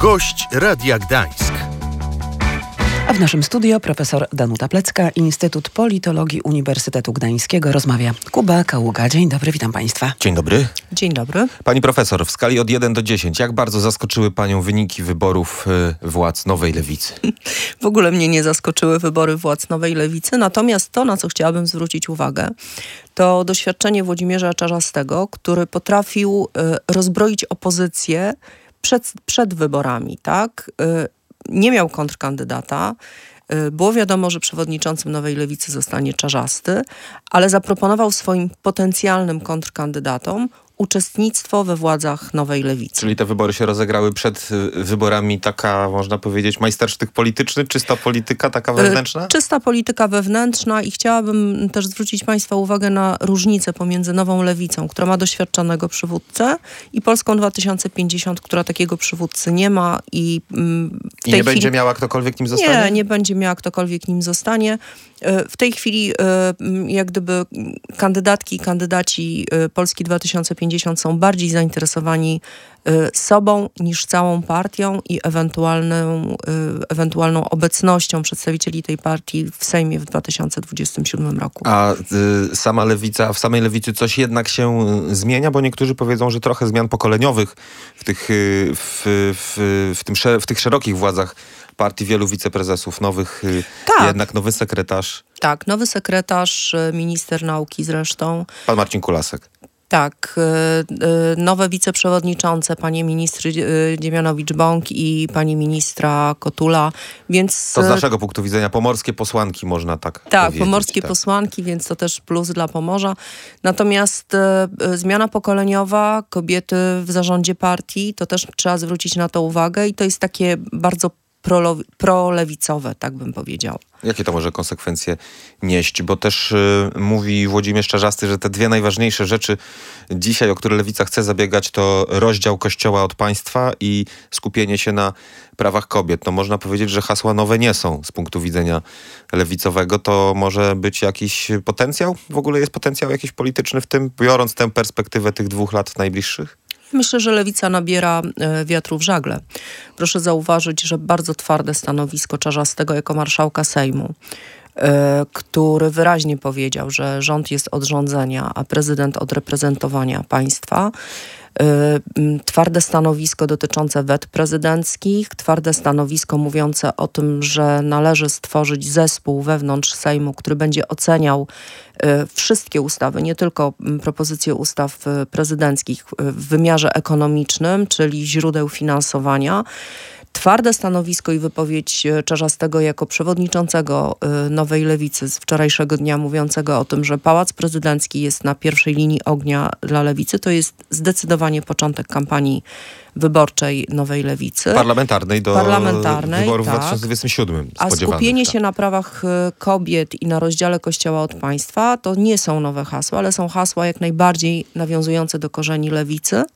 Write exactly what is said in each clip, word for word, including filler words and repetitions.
Gość Radia Gdańsk. A w naszym studio profesor Danuta Plecka, Instytut Politologii Uniwersytetu Gdańskiego. Rozmawia Kuba Kaługa. Dzień dobry, witam państwa. Dzień dobry. Dzień dobry. Pani profesor, w skali od jeden do dziesięciu, jak bardzo zaskoczyły panią wyniki wyborów y, władz Nowej Lewicy? W ogóle mnie nie zaskoczyły wybory władz Nowej Lewicy, natomiast to, na co chciałabym zwrócić uwagę, to doświadczenie Włodzimierza Czarzastego, który potrafił y, rozbroić opozycję przed, przed wyborami, tak? Y, nie miał kontrkandydata. Było wiadomo, że przewodniczącym Nowej Lewicy zostanie Czarzasty, ale zaproponował swoim potencjalnym kontrkandydatom uczestnictwo we władzach Nowej Lewicy. Czyli te wybory się rozegrały przed y, wyborami taka, można powiedzieć, majstersztyk polityczny, czysta polityka taka wewnętrzna? Y, czysta polityka wewnętrzna i chciałabym też zwrócić państwa uwagę na różnicę pomiędzy Nową Lewicą, która ma doświadczonego przywódcę, i Polską dwa tysiące pięćdziesiąt, która takiego przywódcy nie ma i mm, w tej I nie chwili... będzie miała ktokolwiek nim zostanie? Nie, nie będzie miała ktokolwiek nim zostanie. W tej chwili jak gdyby kandydatki i kandydaci Polski dwa tysiące pięćdziesiąt są bardziej zainteresowani sobą niż całą partią i ewentualną, ewentualną obecnością przedstawicieli tej partii w Sejmie w dwa tysiące dwudziestym siódmym roku. A y, sama lewica, w samej lewicy coś jednak się y, zmienia? Bo niektórzy powiedzą, że trochę zmian pokoleniowych w tych, y, w, w, w, tym, w tych szerokich władzach partii, wielu wiceprezesów nowych, y, tak. jednak nowy sekretarz. Tak, nowy sekretarz, minister nauki zresztą. Pan Marcin Kulasek. Tak, nowe wiceprzewodniczące, panie ministry Dziemianowicz-Bąk i pani ministra Kotula, więc... To z naszego punktu widzenia pomorskie posłanki, można tak, tak Tak, powiedzieć. pomorskie tak. posłanki, więc to też plus dla Pomorza. Natomiast e, zmiana pokoleniowa, kobiety w zarządzie partii, to też trzeba zwrócić na to uwagę i to jest takie bardzo prolo- prolewicowe, tak bym powiedział. Jakie to może konsekwencje nieść? Bo też y, mówi Włodzimierz Czarzasty, że te dwie najważniejsze rzeczy dzisiaj, o które lewica chce zabiegać, to rozdział Kościoła od państwa i skupienie się na prawach kobiet. No można powiedzieć, że hasła nowe nie są z punktu widzenia lewicowego. To może być jakiś potencjał? W ogóle jest potencjał jakiś polityczny w tym, biorąc tę perspektywę tych dwóch lat najbliższych? Myślę, że lewica nabiera e, wiatru w żagle. Proszę zauważyć, że bardzo twarde stanowisko Czarzastego jako marszałka Sejmu, e, który wyraźnie powiedział, że rząd jest od rządzenia, a prezydent od reprezentowania państwa. E, twarde stanowisko dotyczące wet prezydenckich, twarde stanowisko mówiące o tym, że należy stworzyć zespół wewnątrz Sejmu, który będzie oceniał wszystkie ustawy, nie tylko propozycje ustaw prezydenckich w wymiarze ekonomicznym, czyli źródeł finansowania. Twarde stanowisko i wypowiedź Czarzastego jako przewodniczącego Nowej Lewicy z wczorajszego dnia, mówiącego o tym, że Pałac Prezydencki jest na pierwszej linii ognia dla Lewicy, to jest zdecydowanie początek kampanii wyborczej Nowej Lewicy. Parlamentarnej do Parlamentarnej, wyborów tak. w dwa tysiące dwudziestym siódmym. A skupienie tak. się na prawach kobiet i na rozdziale Kościoła od państwa to nie są nowe hasła, ale są hasła jak najbardziej nawiązujące do korzeni lewicy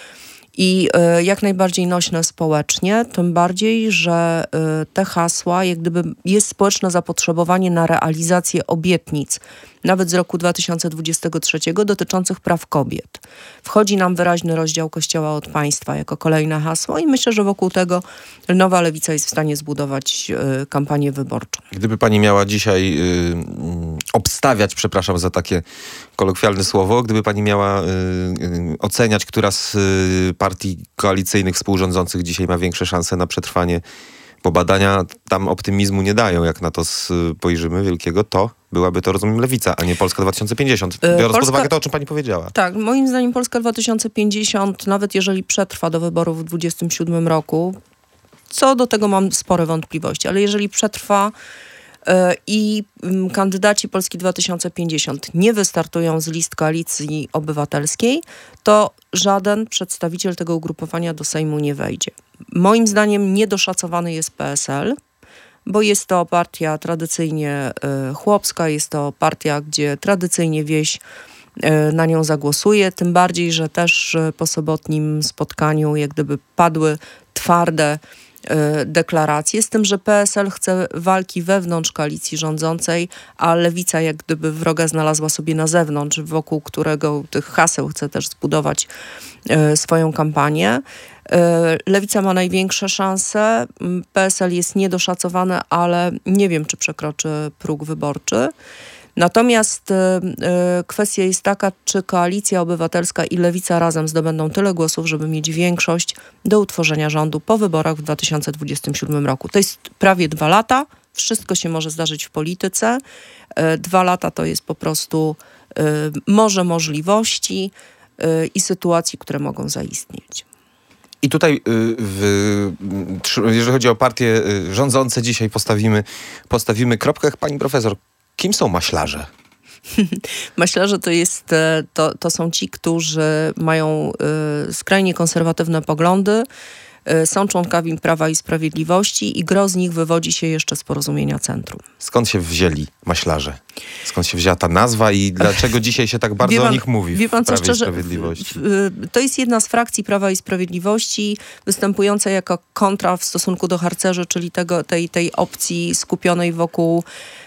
i y, jak najbardziej nośne społecznie, tym bardziej, że y, te hasła, jak gdyby jest społeczne zapotrzebowanie na realizację obietnic, nawet z roku dwa tysiące dwudziestego trzeciego, dotyczących praw kobiet. Wchodzi nam wyraźny rozdział Kościoła od państwa jako kolejne hasło i myślę, że wokół tego Nowa Lewica jest w stanie zbudować y, kampanię wyborczą. Gdyby pani miała dzisiaj y, obstawiać, przepraszam za takie kolokwialne słowo, gdyby pani miała y, y, oceniać, która z y, partii koalicyjnych współrządzących dzisiaj ma większe szanse na przetrwanie, bo badania tam optymizmu nie dają, jak na to spojrzymy wielkiego, to byłaby to, rozumiem, Lewica, a nie Polska dwa tysiące pięćdziesiąt. Biorąc Polska... pod uwagę to, o czym pani powiedziała. Tak, moim zdaniem Polska dwa tysiące pięćdziesiąt, nawet jeżeli przetrwa do wyborów w dwudziestym siódmym roku, co do tego mam spore wątpliwości, ale jeżeli przetrwa yy, i yy, kandydaci Polski dwa tysiące pięćdziesiąt nie wystartują z list Koalicji Obywatelskiej, to żaden przedstawiciel tego ugrupowania do Sejmu nie wejdzie. Moim zdaniem niedoszacowany jest P S L, bo jest to partia tradycyjnie y, chłopska, jest to partia, gdzie tradycyjnie wieś y, na nią zagłosuje, tym bardziej, że też y, po sobotnim spotkaniu jak gdyby padły twarde deklaracje, z tym, że P S L chce walki wewnątrz koalicji rządzącej, a Lewica jak gdyby wroga znalazła sobie na zewnątrz, wokół którego tych haseł chce też zbudować swoją kampanię. Lewica ma największe szanse, P S L jest niedoszacowane, ale nie wiem, czy przekroczy próg wyborczy. Natomiast y, y, kwestia jest taka, czy Koalicja Obywatelska i Lewica razem zdobędą tyle głosów, żeby mieć większość do utworzenia rządu po wyborach w dwa tysiące dwudziestym siódmym roku. To jest prawie dwa lata. Wszystko się może zdarzyć w polityce. Y, dwa lata to jest po prostu y, morze możliwości y, i sytuacji, które mogą zaistnieć. I tutaj, w, jeżeli chodzi o partie rządzące, dzisiaj postawimy, postawimy kropkę. Pani profesor, kim są maślarze? Maślarze to, jest, to, to są ci, którzy mają y, skrajnie konserwatywne poglądy, y, są członkami Prawa i Sprawiedliwości i gros z nich wywodzi się jeszcze z Porozumienia Centrum. Skąd się wzięli maślarze? Skąd się wzięła ta nazwa i dlaczego dzisiaj się tak bardzo pan, o nich mówi wie pan, w Prawie co szczerze, i Sprawiedliwości? To jest jedna z frakcji Prawa i Sprawiedliwości występująca jako kontra w stosunku do harcerzy, czyli tego, tej, tej opcji skupionej wokół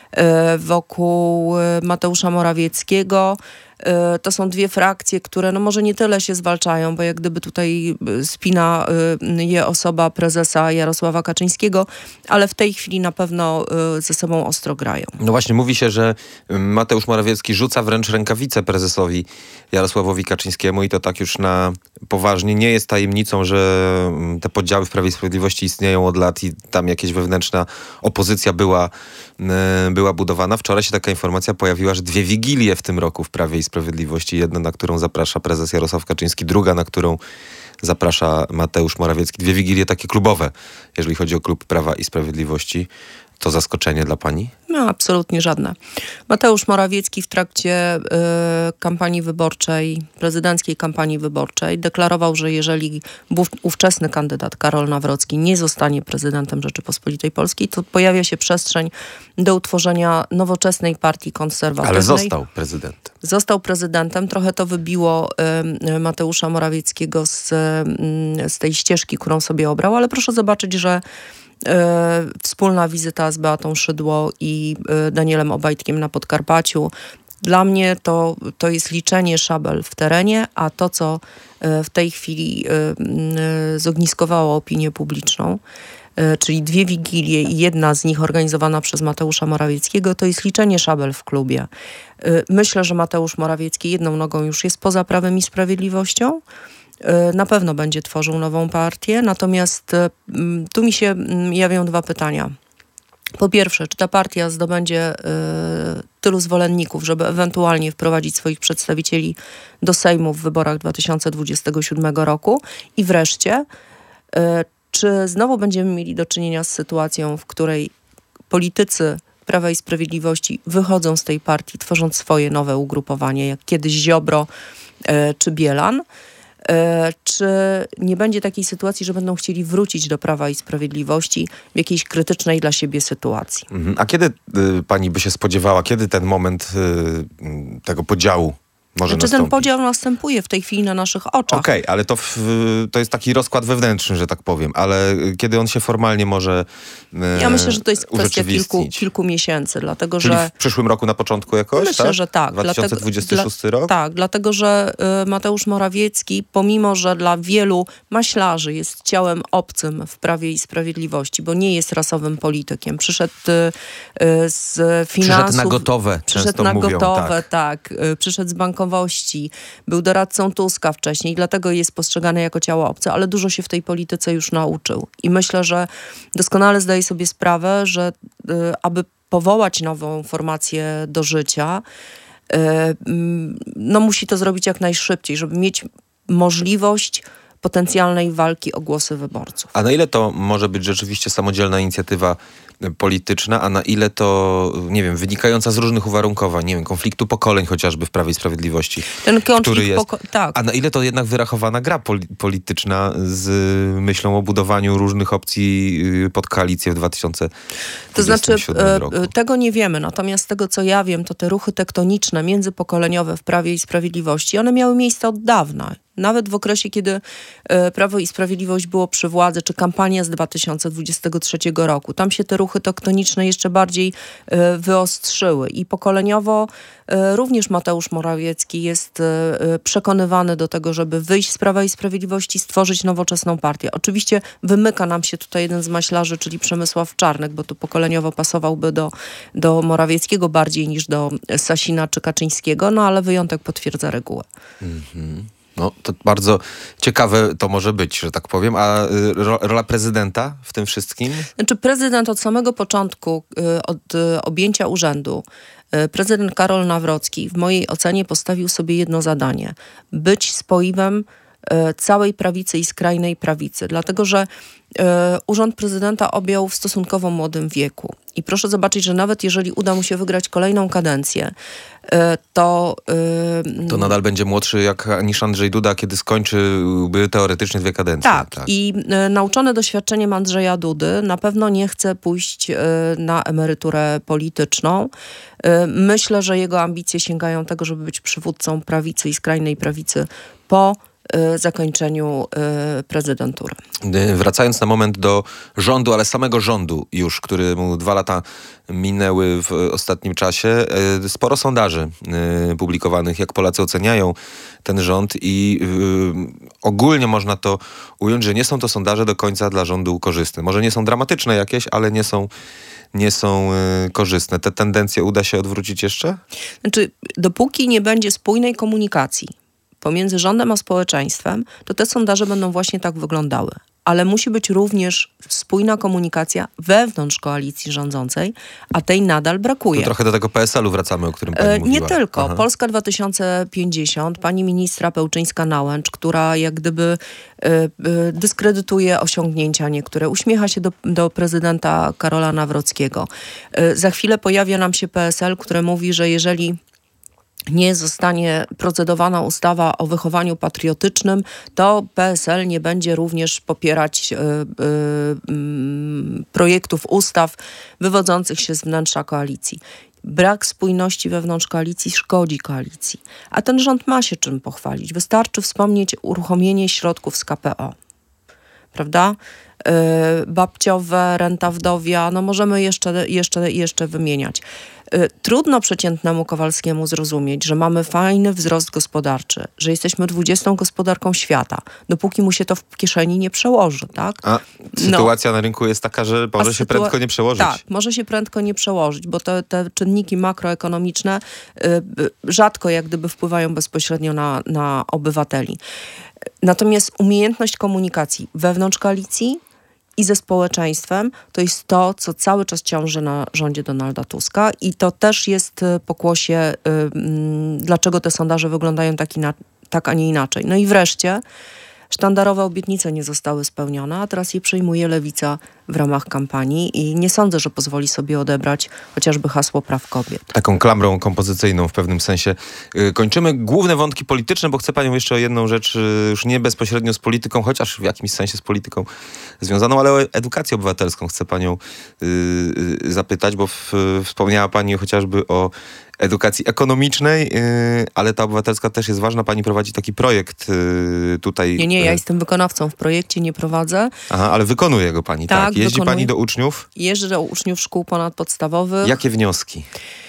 wokół Mateusza Morawieckiego. To są dwie frakcje, które no może nie tyle się zwalczają, bo jak gdyby tutaj spina je osoba prezesa Jarosława Kaczyńskiego, ale w tej chwili na pewno ze sobą ostro grają. No właśnie, mówi się, że Mateusz Morawiecki rzuca wręcz rękawice prezesowi Jarosławowi Kaczyńskiemu i to tak już na poważnie. Nie jest tajemnicą, że te podziały w Prawie i Sprawiedliwości istnieją od lat i tam jakieś wewnętrzna opozycja była, była budowana. Wczoraj się taka informacja pojawiła, że dwie wigilie w tym roku w Prawie i Sprawiedliwości. Jedna, na którą zaprasza prezes Jarosław Kaczyński, druga, na którą zaprasza Mateusz Morawiecki. Dwie wigilie takie klubowe, jeżeli chodzi o klub Prawa i Sprawiedliwości. To zaskoczenie dla pani? No, absolutnie żadne. Mateusz Morawiecki w trakcie y, kampanii wyborczej, prezydenckiej kampanii wyborczej deklarował, że jeżeli bów, ówczesny kandydat Karol Nawrocki nie zostanie prezydentem Rzeczypospolitej Polskiej, to pojawia się przestrzeń do utworzenia nowoczesnej partii konserwatywnej. Ale został prezydentem. Został prezydentem. Trochę to wybiło y, Mateusza Morawieckiego z, y, z tej ścieżki, którą sobie obrał, ale proszę zobaczyć, że E, wspólna wizyta z Beatą Szydło i e, Danielem Obajtkiem na Podkarpaciu. Dla mnie to, to jest liczenie szabel w terenie, a to, co e, w tej chwili e, e, zogniskowało opinię publiczną, e, czyli dwie wigilie i jedna z nich organizowana przez Mateusza Morawieckiego, to jest liczenie szabel w klubie. E, myślę, że Mateusz Morawiecki jedną nogą już jest poza Prawem i Sprawiedliwością. Na pewno będzie tworzył nową partię, natomiast tu mi się jawią dwa pytania. Po pierwsze, czy ta partia zdobędzie y, tylu zwolenników, żeby ewentualnie wprowadzić swoich przedstawicieli do Sejmu w wyborach dwa tysiące dwudziestego siódmego roku? I wreszcie, y, czy znowu będziemy mieli do czynienia z sytuacją, w której politycy Prawa i Sprawiedliwości wychodzą z tej partii, tworząc swoje nowe ugrupowanie, jak kiedyś Ziobro y, czy Bielan? Czy nie będzie takiej sytuacji, że będą chcieli wrócić do Prawa i Sprawiedliwości w jakiejś krytycznej dla siebie sytuacji? A kiedy y, pani by się spodziewała, kiedy ten moment y, tego podziału może znaczy nastąpić? Ten podział następuje w tej chwili na naszych oczach. Okej, okay, ale to, w, to jest taki rozkład wewnętrzny, że tak powiem, ale kiedy on się formalnie może e, Ja myślę, że to jest kwestia kilku, kilku miesięcy, dlatego Czyli że... w przyszłym roku na początku jakoś, Myślę, tak? że tak. dwa tysiące dwudziesty szósty dlatego, rok? Tak, dlatego że y, Mateusz Morawiecki, pomimo że dla wielu maślarzy jest ciałem obcym w Prawie i Sprawiedliwości, bo nie jest rasowym politykiem, przyszedł y, y, z finansów... Przyszedł na gotowe, Przyszedł często na mówią, gotowe, tak. tak. Y, przyszedł z bankowości, był doradcą Tuska wcześniej, dlatego jest postrzegany jako ciało obce, ale dużo się w tej polityce już nauczył. I myślę, że doskonale zdaje sobie sprawę, że y, aby powołać nową formację do życia, y, y, no musi to zrobić jak najszybciej, żeby mieć możliwość potencjalnej walki o głosy wyborców. A na ile to może być rzeczywiście samodzielna inicjatywa polityczna, a na ile to, nie wiem, wynikająca z różnych uwarunkowań, nie wiem, konfliktu pokoleń chociażby w Prawie i Sprawiedliwości, Ten konflikt który jest, poko- tak. a na ile to jednak wyrachowana gra poli- polityczna z myślą o budowaniu różnych opcji pod koalicję w dwa tysiące dwudziestym siódmym To znaczy, roku. e, tego nie wiemy, natomiast z tego, co ja wiem, to te ruchy tektoniczne, międzypokoleniowe w Prawie i Sprawiedliwości, one miały miejsce od dawna. Nawet w okresie, kiedy e, Prawo i Sprawiedliwość było przy władzy, czy kampania z dwa tysiące dwudziestego trzeciego roku. Tam się te ruchy tektoniczne jeszcze bardziej e, wyostrzyły i pokoleniowo e, również Mateusz Morawiecki jest e, przekonywany do tego, żeby wyjść z Prawa i Sprawiedliwości, stworzyć nowoczesną partię. Oczywiście wymyka nam się tutaj jeden z maślarzy, czyli Przemysław Czarnek, bo tu pokoleniowo pasowałby do, do Morawieckiego bardziej niż do Sasina czy Kaczyńskiego, no ale wyjątek potwierdza regułę. Mhm. No to bardzo ciekawe to może być, że tak powiem. A y, ro, rola prezydenta w tym wszystkim? Znaczy prezydent od samego początku, y, od y, objęcia urzędu, y, prezydent Karol Nawrocki w mojej ocenie postawił sobie jedno zadanie. Być spoiwem y, całej prawicy i skrajnej prawicy. Dlatego, że y, urząd prezydenta objął w stosunkowo młodym wieku. I proszę zobaczyć, że nawet jeżeli uda mu się wygrać kolejną kadencję, to... To nadal będzie młodszy jak, niż Andrzej Duda, kiedy skończyłby teoretycznie dwie kadencje. Tak, tak. I y, nauczony doświadczeniem Andrzeja Dudy na pewno nie chce pójść y, na emeryturę polityczną. Y, myślę, że jego ambicje sięgają tego, żeby być przywódcą prawicy i skrajnej prawicy po y, zakończeniu y, prezydentury. Wracając na moment do rządu, ale samego rządu już, który mu dwa lata minęły w ostatnim czasie. Sporo sondaży publikowanych, jak Polacy oceniają ten rząd i ogólnie można to ująć, że nie są to sondaże do końca dla rządu korzystne. Może nie są dramatyczne jakieś, ale nie są, nie są korzystne. Te tendencje uda się odwrócić jeszcze? Znaczy, dopóki nie będzie spójnej komunikacji pomiędzy rządem a społeczeństwem, to te sondaże będą właśnie tak wyglądały. Ale musi być również spójna komunikacja wewnątrz koalicji rządzącej, a tej nadal brakuje. To trochę do tego P S L-u wracamy, o którym pani e, mówiła. Nie tylko. Aha. Polska dwa tysiące pięćdziesiąt, pani ministra Pełczyńska-Nałęcz, która jak gdyby e, e, dyskredytuje osiągnięcia niektóre, uśmiecha się do, do prezydenta Karola Nawrockiego. E, za chwilę pojawia nam się P S L, które mówi, że jeżeli nie zostanie procedowana ustawa o wychowaniu patriotycznym, to P S L nie będzie również popierać y, y, y, projektów ustaw wywodzących się z wnętrza koalicji. Brak spójności wewnątrz koalicji szkodzi koalicji. A ten rząd ma się czym pochwalić. Wystarczy wspomnieć uruchomienie środków z K P O. Prawda? Yy, babciowe, renta wdowia, no możemy jeszcze, jeszcze, jeszcze wymieniać. Yy, trudno przeciętnemu Kowalskiemu zrozumieć, że mamy fajny wzrost gospodarczy, że jesteśmy dwudziestą gospodarką świata, dopóki mu się to w kieszeni nie przełoży, tak? A sytuacja no. na rynku jest taka, że może A się sytua- prędko nie przełożyć. Tak, może się prędko nie przełożyć, bo te, te czynniki makroekonomiczne yy, rzadko jak gdyby wpływają bezpośrednio na, na obywateli. Natomiast umiejętność komunikacji wewnątrz koalicji i ze społeczeństwem to jest to, co cały czas ciąży na rządzie Donalda Tuska i to też jest pokłosie, yy, dlaczego te sondaże wyglądają tak, ina- tak, a nie inaczej. No i wreszcie sztandarowe obietnice nie zostały spełnione, a teraz je przejmuje Lewica w ramach kampanii i nie sądzę, że pozwoli sobie odebrać chociażby hasło praw kobiet. Taką klamrą kompozycyjną w pewnym sensie. Yy, kończymy główne wątki polityczne, bo chcę panią jeszcze o jedną rzecz, yy, już nie bezpośrednio z polityką, chociaż w jakimś sensie z polityką związaną, ale o edukację obywatelską chcę panią yy, yy, zapytać, bo w, yy, wspomniała pani chociażby o edukacji ekonomicznej, yy, ale ta obywatelska też jest ważna. Pani prowadzi taki projekt yy, tutaj. Nie, nie, ja jestem wykonawcą w projekcie, nie prowadzę. Aha, ale wykonuje go pani, tak? tak? Jeździ wykonuję. Pani do uczniów? Jeżdżę do uczniów szkół ponadpodstawowych. Jakie wnioski?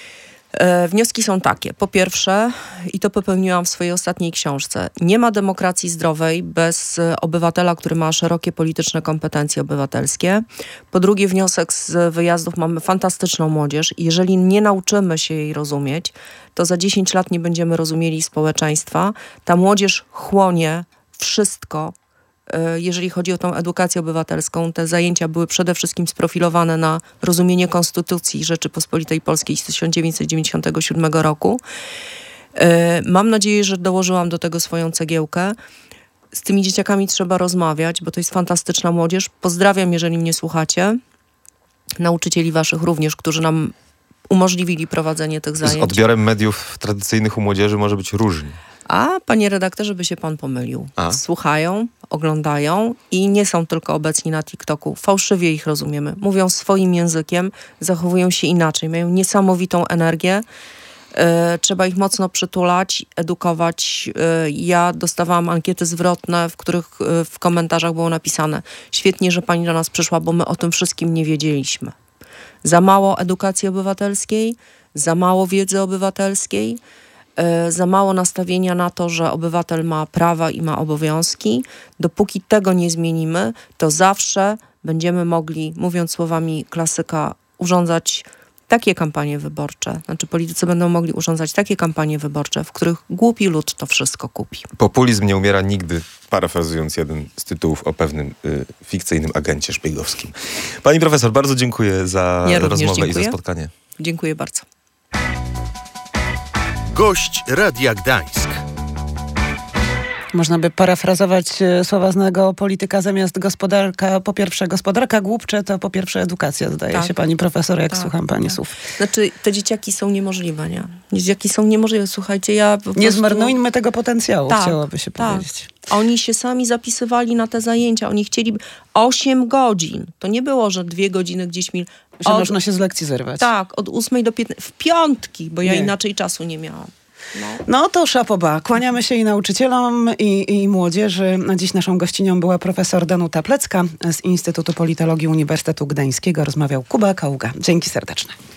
E, wnioski są takie. Po pierwsze, i to popełniłam w swojej ostatniej książce, nie ma demokracji zdrowej bez obywatela, który ma szerokie polityczne kompetencje obywatelskie. Po drugie, wniosek z wyjazdów, mamy fantastyczną młodzież. Jeżeli nie nauczymy się jej rozumieć, to za dziesięć lat nie będziemy rozumieli społeczeństwa. Ta młodzież chłonie wszystko. Jeżeli chodzi o tą edukację obywatelską, te zajęcia były przede wszystkim sprofilowane na rozumienie Konstytucji Rzeczypospolitej Polskiej z tysiąc dziewięćset dziewięćdziesiątego siódmego roku. Mam nadzieję, że dołożyłam do tego swoją cegiełkę. Z tymi dzieciakami trzeba rozmawiać, bo to jest fantastyczna młodzież. Pozdrawiam, jeżeli mnie słuchacie. Nauczycieli waszych również, którzy nam umożliwili prowadzenie tych zajęć. Z odbiorem mediów tradycyjnych u młodzieży może być różnie. A, panie redaktorze, by się pan pomylił. A? Słuchają, oglądają i nie są tylko obecni na TikToku. Fałszywie ich rozumiemy. Mówią swoim językiem, zachowują się inaczej. Mają niesamowitą energię. Trzeba ich mocno przytulać, edukować. Ja dostawałam ankiety zwrotne, w których w komentarzach było napisane: świetnie, że pani do nas przyszła, bo my o tym wszystkim nie wiedzieliśmy. Za mało edukacji obywatelskiej, za mało wiedzy obywatelskiej, za mało nastawienia na to, że obywatel ma prawa i ma obowiązki. Dopóki tego nie zmienimy, to zawsze będziemy mogli, mówiąc słowami klasyka, urządzać takie kampanie wyborcze, znaczy politycy będą mogli urządzać takie kampanie wyborcze, w których głupi lud to wszystko kupi. Populizm nie umiera nigdy, parafrazując jeden z tytułów o pewnym y, fikcyjnym agencie szpiegowskim. Pani profesor, bardzo dziękuję za ja rozmowę dziękuję. i za spotkanie. Dziękuję bardzo. Gość Radia Gdańsk. Można by parafrazować e, słowa znanego polityka zamiast gospodarka. Po pierwsze gospodarka głupcze, to po pierwsze edukacja, zdaje Tak. się pani profesor, jak Tak, słucham pani tak. słów. Znaczy, te dzieciaki są niemożliwe, nie? Dzieciaki są niemożliwe. Słuchajcie, ja po Nie prostu... zmarnujmy tego potencjału, Tak, chciałoby się tak. powiedzieć. Oni się sami zapisywali na te zajęcia. Oni chcieli osiem godzin. To nie było, że dwie godziny gdzieś mi... Że Od, można się z lekcji zerwać. tak, od ósmej do piętnastej. W piątki, bo ja Nie. inaczej czasu nie miałam. No. No to szapoba. Kłaniamy się i nauczycielom, i, i młodzieży. A dziś naszą gościnią była profesor Danuta Plecka z Instytutu Politologii Uniwersytetu Gdańskiego. Rozmawiał Kuba Kaługa. Dzięki serdeczne.